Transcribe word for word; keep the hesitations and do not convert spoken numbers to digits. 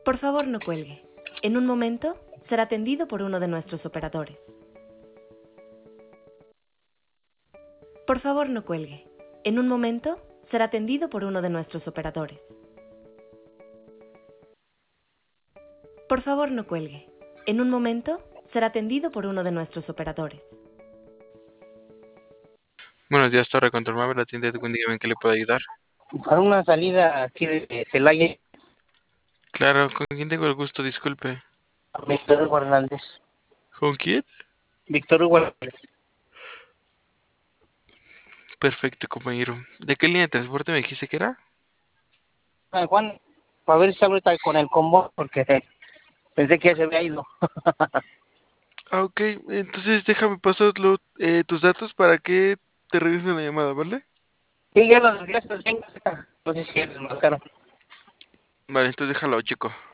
Por favor, no cuelgue. En un momento será atendido por uno de nuestros operadores. Por favor, no cuelgue. En un momento será atendido por uno de nuestros operadores. Por favor, no cuelgue. En un momento será atendido por uno de nuestros operadores. Buenos días, Torre Control Móvil, la tienda de Edwin, dígame en qué le puedo ayudar. Para una salida aquí de Celaya, Claro, ¿con quién tengo el gusto? Disculpe. Víctor Hugo Hernández. ¿Con quién? Víctor Hugo Hernández. Perfecto, compañero. ¿De qué línea de transporte me dijiste que era? Ah, Juan, para ver si ahorita con el combo, porque pensé que ya se había ido. Ah, ok. Entonces déjame pasar lo- eh, tus datos para que te regresen la llamada, ¿vale? Sí, ya los días, venga, no sé si les marcaron. Vale, entonces déjalo, chico.